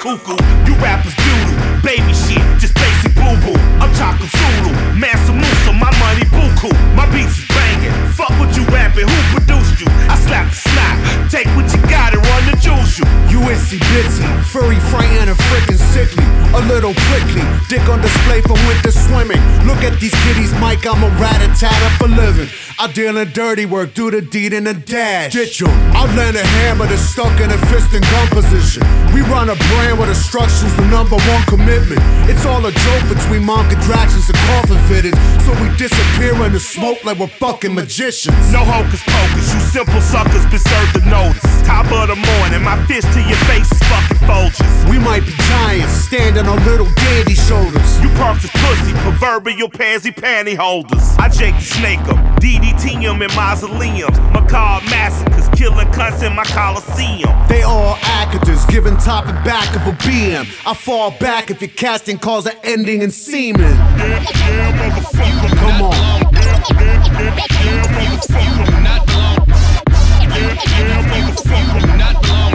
cuckoo. You rappers doodle, baby shit, just basic boo-boo. I'm talking Zulu, Mansa Musa, my money buku. My beats is banging, fuck what you rapping, who produced you? I slap the snot, take what you got and run the juice you. USC Bitsy, furry, frightened and freaking sickly. A little prickly, dick on display for winter swimming. Look at these kiddies, Mike, I'm a rat-a-tat for living. I deal in dirty work, do the deed in a dash. Ditch 'em, I'll land a hammer that's stuck in a fist and gun position. We run a brand where destruction's the #1 commitment. It's all a joke between mom contractions and coffin fitted. So we disappear in the smoke like we're fucking magicians. No hocus pocus, you simple suckers been served the notice. Top of the morning, my fist to your face is fucking Folgers. We might be giants, standing on little dandy shoulders. You parked as pussy, proverbial pansy panty holders. I Jake the Snake 'em, DDT 'em in mausoleums. Macabre massacres, killing cunts in my Coliseum. They all actors, giving top and back of a BM. I fall back if your casting calls are ending in semen. Yeah, motherfucker. Come on. Yeah, motherfucker. Not long. Yeah, motherfucker. Not long.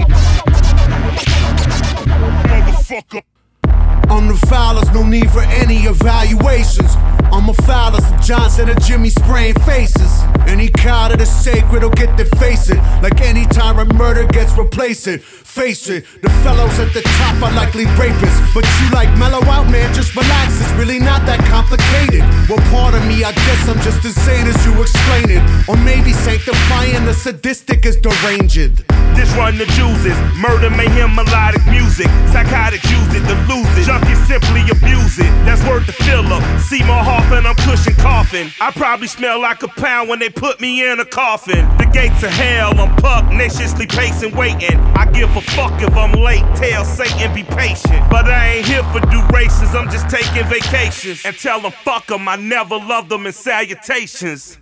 Motherfucker. I'm the foulest, no need for any evaluations. I'm a foulest of Johnson and Jimmy spraying faces. Any cow that is sacred will get to face it. Like any time a murder gets replaced it. Face it, the fellows at the top are likely rapists. But you like mellow out, man, just relax. It's really not that complicated. Well, part of me, I guess I'm just insane as you explain it. Or maybe sanctifying the sadistic is deranged. This run the juices, murder, mayhem, melodic music. Psychotic use it to lose it. Junkies simply abuse it. That's worth the fill up. Seymour Hoffman, I'm cushion coughing. I probably smell like a pound when they put me in a coffin. The gates of hell, I'm pugnaciously pacing, waiting. I give a fuck if I'm late. Tell Satan be patient. But I ain't here for durations. I'm just taking vacations. And tell them fuck them, I never loved them in salutations.